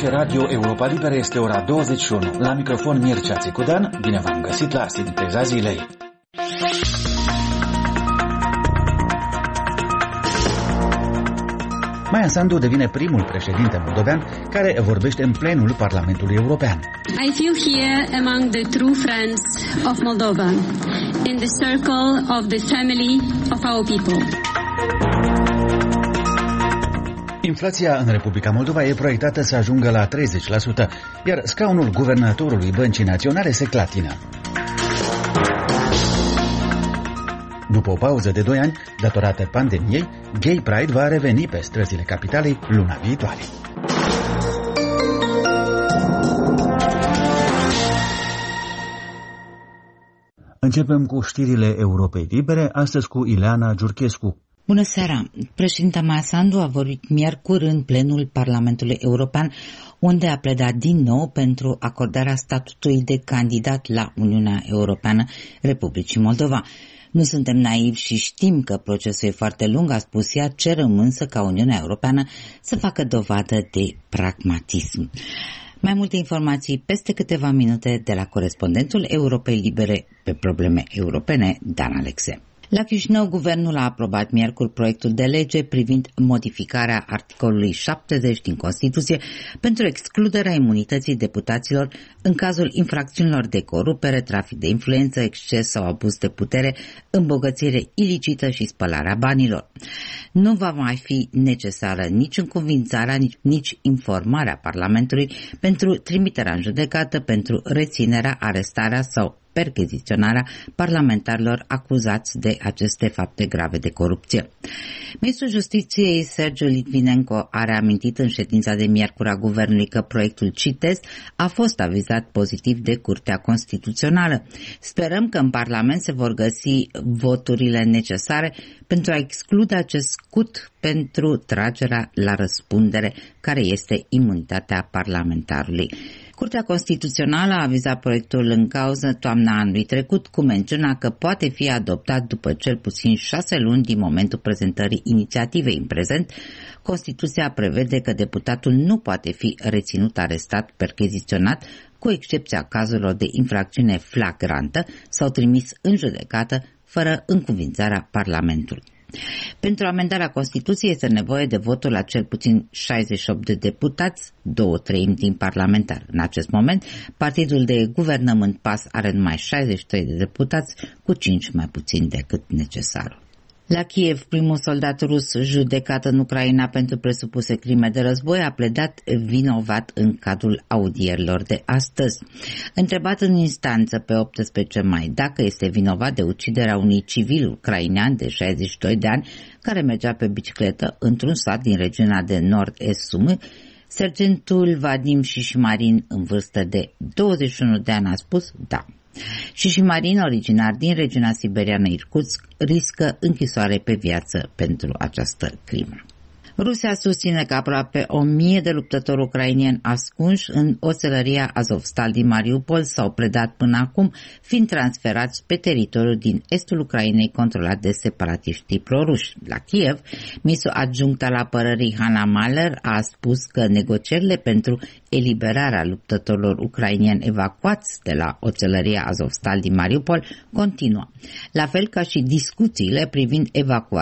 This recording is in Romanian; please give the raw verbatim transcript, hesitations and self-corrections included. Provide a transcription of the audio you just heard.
Aici Radio Europa Liberă, este ora douăzeci și unu. La microfon Mircea Țicudan, bine v-am găsit la Sinteza Zilei. Maia Sandu devine primul președinte moldovean care vorbește în plenul Parlamentului European. I feel here among the true friends of Moldova, in the circle of the family of our people. Inflația în Republica Moldova e proiectată să ajungă la treizeci la sută, iar scaunul guvernatorului Băncii Naționale se clatină. După o pauză de doi ani, datorată pandemiei, Gay Pride va reveni pe străzile capitalei luna viitoare. Începem cu știrile Europei Libere, astăzi cu Ileana Giurchescu. Bună seara! Președinta Maia Sandu a vorbit miercuri în plenul Parlamentului European, unde a pledat din nou pentru acordarea statutului de candidat la Uniunea Europeană Republicii Moldova. Nu suntem naivi și știm că procesul e foarte lung, a spus ea, cerem însă ca Uniunea Europeană să facă dovadă de pragmatism. Mai multe informații peste câteva minute de la corespondentul Europei Libere pe probleme europene, Dan Alexe. La Chișinău, guvernul a aprobat miercuri proiectul de lege privind modificarea articolului șaptezeci din Constituție pentru excluderea imunității deputaților în cazul infracțiunilor de corupere, trafic de influență, exces sau abuz de putere, îmbogățire ilicită și spălarea banilor. Nu va mai fi necesară nici încuvințarea, nici, nici informarea Parlamentului pentru trimiterea în judecată, pentru reținerea, arestarea sau percheziționarea parlamentarilor acuzați de aceste fapte grave de corupție. Ministrul Justiției Sergiu Litvinenko a reamintit în ședința de miercuri a guvernului că proiectul, citez, a fost avizat pozitiv de Curtea Constituțională. Sperăm că în Parlament se vor găsi voturile necesare pentru a exclude acest scut pentru tragerea la răspundere, care este imunitatea parlamentarului. Curtea Constituțională a avizat proiectul în cauză toamna anului trecut, cu mențiunea că poate fi adoptat după cel puțin șase luni din momentul prezentării inițiativei. În prezent, Constituția prevede că deputatul nu poate fi reținut, arestat, percheziționat, cu excepția cazurilor de infracțiune flagrantă sau trimis în judecată fără încuvințarea Parlamentului. Pentru amendarea Constituției este nevoie de votul la cel puțin șaizeci și opt de deputați, două treimi din parlamentar. În acest moment, partidul de guvernământ P A S are numai șaizeci și trei de deputați, cu cinci mai puțin decât necesarul. La Kiev, primul soldat rus judecat în Ucraina pentru presupuse crime de război a pledat vinovat în cadrul audierilor de astăzi. Întrebat în instanță pe optsprezece mai dacă este vinovat de uciderea unui civil ucrainean de șaizeci și doi de ani care mergea pe bicicletă într-un sat din regiunea de nord-est Sumy, sergentul Vadim Șișmarin, în vârstă de douăzeci și unu de ani, a spus da. Șișmarin, originar din regiunea siberiană Irkutsk, riscă închisoare pe viață pentru această crimă. Rusia susține că aproape o mie de luptători ucrainieni ascunși în oțelăria Azovstal din Mariupol s-au predat până acum, fiind transferați pe teritoriul din estul Ucrainei controlat de separatiștii proruși. La Kiev, ministrul adjunct al apărării Hanna Mahler a spus că negocierile pentru eliberarea luptătorilor ucrainieni evacuați de la oțelăria Azovstal din Mariupol continuă, la fel ca și discuțiile privind evacuarea